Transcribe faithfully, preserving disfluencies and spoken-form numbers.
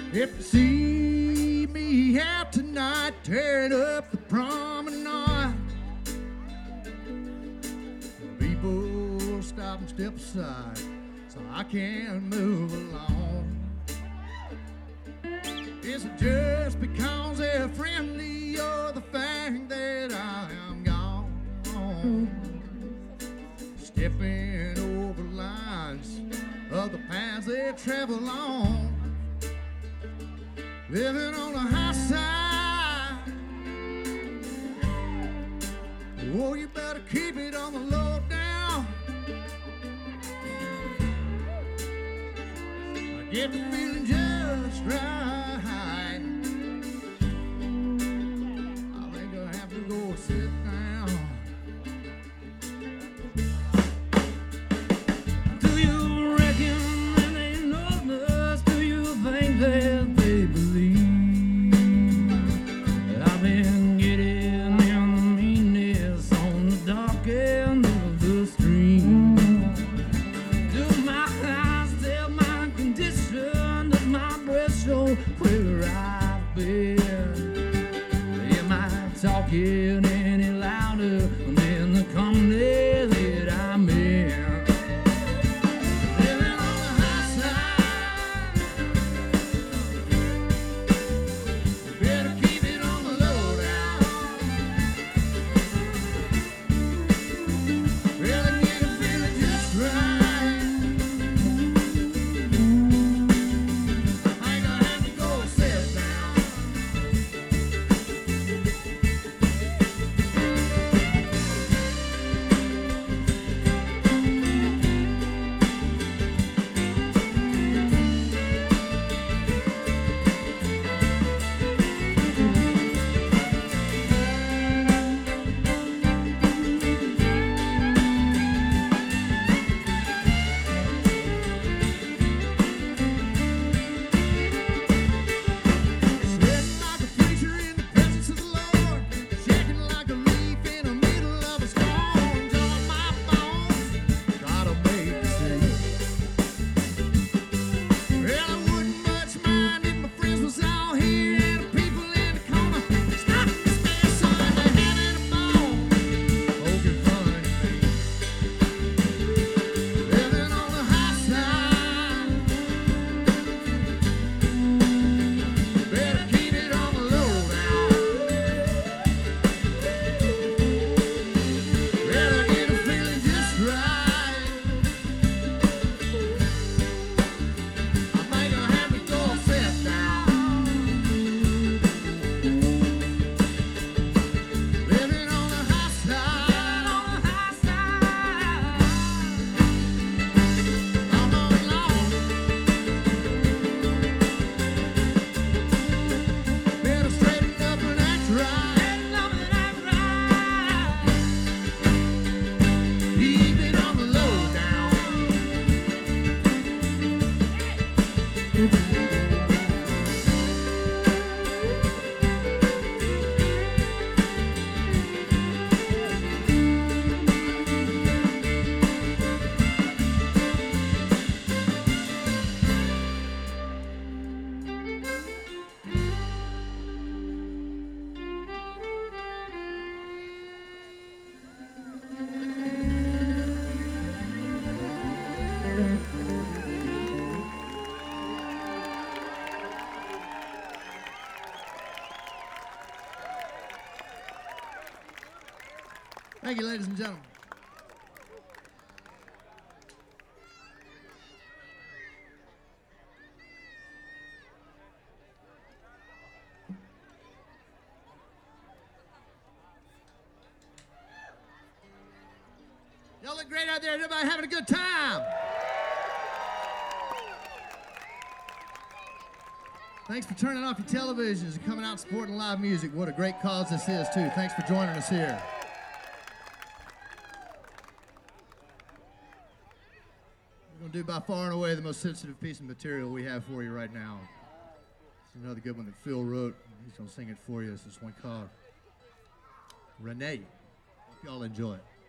If you see me out tonight, tearing up the promenade, people stop and step aside so I can move along. Is it just because they're friendly or the fact that I am gone? Stepping over lines of the paths they travel on, living on the high side. Oh, you better keep it on the low down. I get the feeling just right. I think I have to go sit down. Do you reckon that they know us? Do you think that they believe that I've been getting in the meanness on the dark end of the stream? Do my eyes tell my condition? Does my breath show where I've been? Am I talking any louder than the company that I'm in? Living on the high side, better keep it on the low down. Really need to feel it just right. I ain't gonna have to go sit down. Sweating like a preacher in the presence of the Lord, shaking like a leaf in the middle of a storm. Jawing my bones, try to make a scene. Well, I wouldn't much mind if my friends was all here and the people in the corner stop and stare, son. They're having a ball, poking fun at me. Living on the high side, better keep it on the low down. Better get a feeling just right. I think I have to go sit down. Living on the high side, on the high side, all night long. Better straighten up and act right. Keep it on the low down. Thank you, ladies and gentlemen. Y'all look great out there. Everybody having a good time. Thanks for turning off your televisions and coming out and supporting live music. What a great cause this is, too. Thanks for joining us here. We're going to do by far and away the most sensitive piece of material we have for you right now. It's another good one that Phil wrote. He's going to sing it for you. This is one called Renee. Hope y'all enjoy it.